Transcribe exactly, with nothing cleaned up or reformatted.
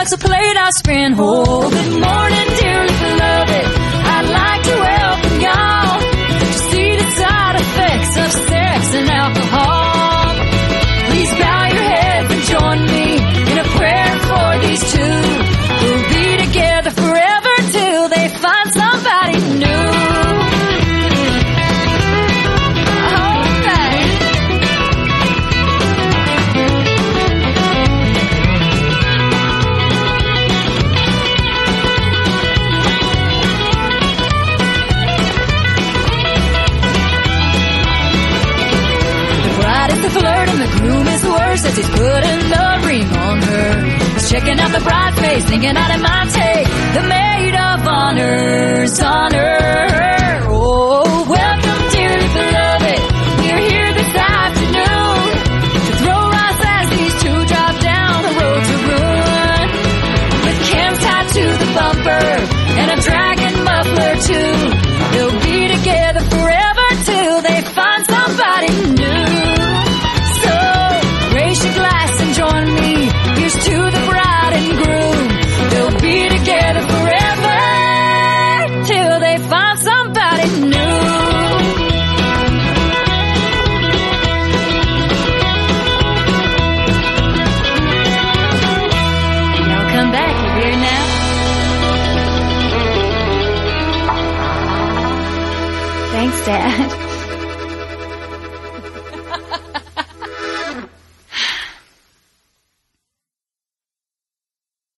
it's a plate I spin. Oh, good morning, dearly beloved. I'd like to welcome y'all to see the side effects of sex and alcohol. Please bow your head and join me in a prayer for these two who'll be together forever till they find somebody new. The flirt and the groom is worse as he's putting the ring on her. He's checking out the bride face, thinking out it might take the maid of honor's honor. Oh, welcome, dearly beloved. We're here this afternoon to throw rice as these two drive down the road to ruin. With Kim tied to the bumper and a dragon muffler too. They'll be together forever till they find somebody new. Raise your glass and join me. Here's to the bride and groom. They'll be together forever till they find somebody new. Y'all come back, you hear now? Thanks, Dad.